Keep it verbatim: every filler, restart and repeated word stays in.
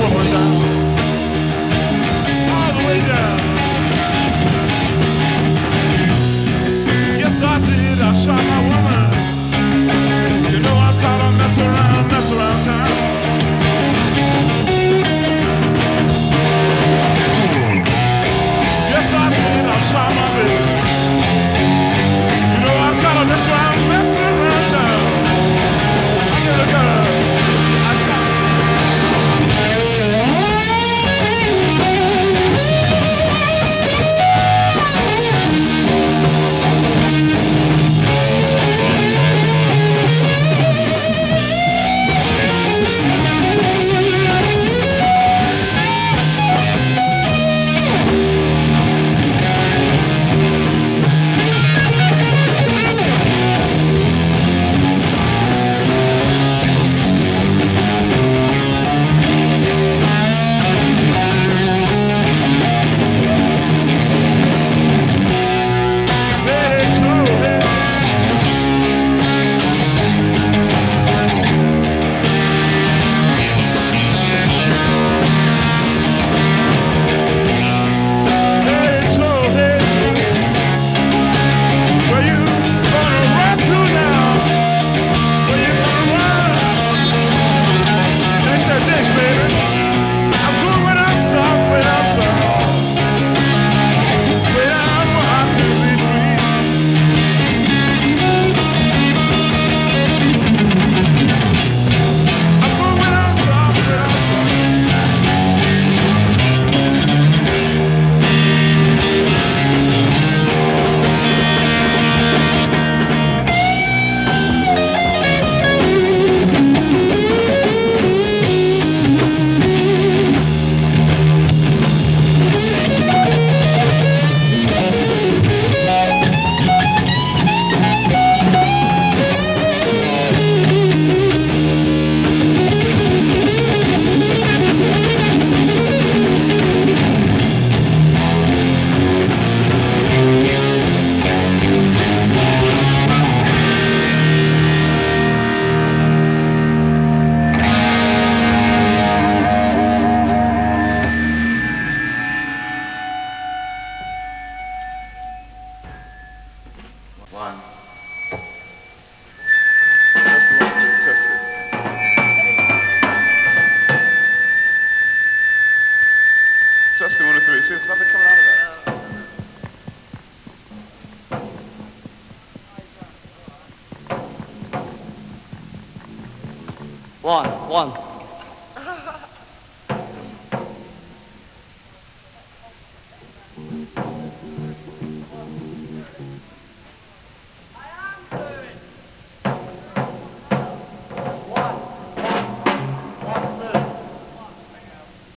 woman down, all the way down. Yes, I did. I shot my woman. You know I'm tired of messing around, messing around town. Yes, I did. I shot my baby. You know I'm tired of messing around, messing around town. I get a gun. I shot. One. Test it, one, two, test it. Test it, one, two, three. See, there's nothing coming out of that. One, one.